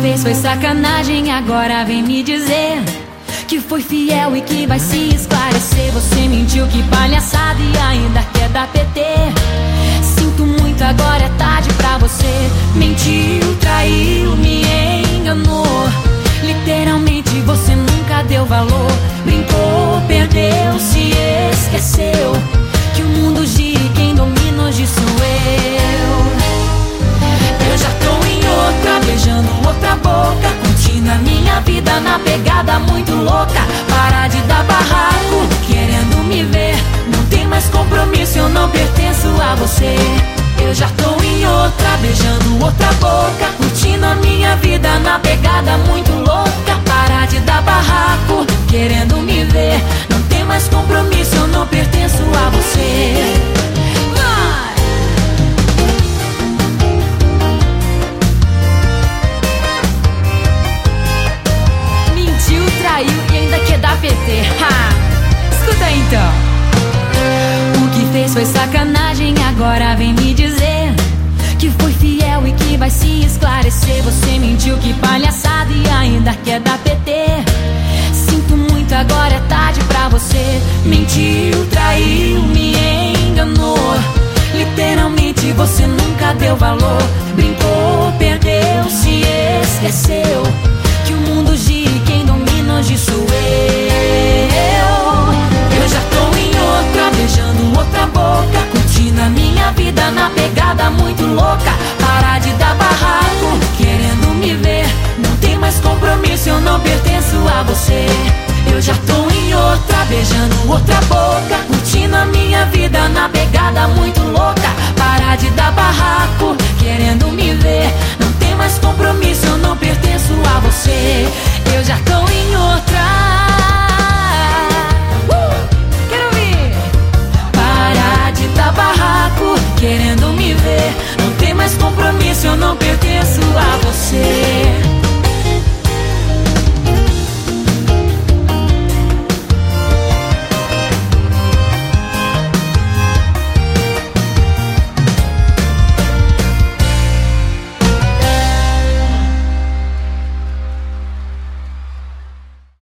fez foi sacanagem, agora vem me dizer que foi fiel e que vai se esclarecer. Você mentiu, que palhaçada, e ainda quer dar PT. Sinto muito, agora é tarde pra você. Mentiu, traiu, me enganou. Literalmente você nunca deu valor. Brincou, perdeu, se esqueceu que o mundo gira e quem domina hoje sou eu. Eu já tô em outra, beijando outra boca, curtindo a minha vida na pegada muito louca. Para de dar barraco, querendo me ver. Não tem mais compromisso, eu não pertenço a você. Eu já tô em outra, beijando outra boca, curtindo a minha vida na pegada muito louca. Para de dar barraco, querendo me ver. Não tem mais compromisso, eu não pertenço a você. Mentiu, traiu e ainda quer dar PT. Escuta aí então. O que fez foi sacanagem, agora vem me dizer que foi fiel e que vai se esclarecer. Você mentiu, que palhaçada, e ainda quer dar PT. Sinto muito, agora é tarde pra você. Mentiu, traiu, me enganou. Literalmente você nunca deu valor. Brincou, perdeu, se esqueceu que o mundo gira e quem domina hoje sou eu. Eu já tô em outra, beijando outra boca, curtindo a minha vida na pegada muito louca. Para de dar barraco, querendo me ver. Não tem mais compromisso, eu não pertenço a você. Eu já tô em outra, beijando outra boca, curtindo a minha vida na pegada muito louca. Para de dar barraco, querendo me ver. Não tem mais compromisso, eu não pertenço a você. Eu já tô em outra. Quero ouvir. Para de dar barraco, querendo me ver. Não tem mais compromisso, eu não pertenço a você.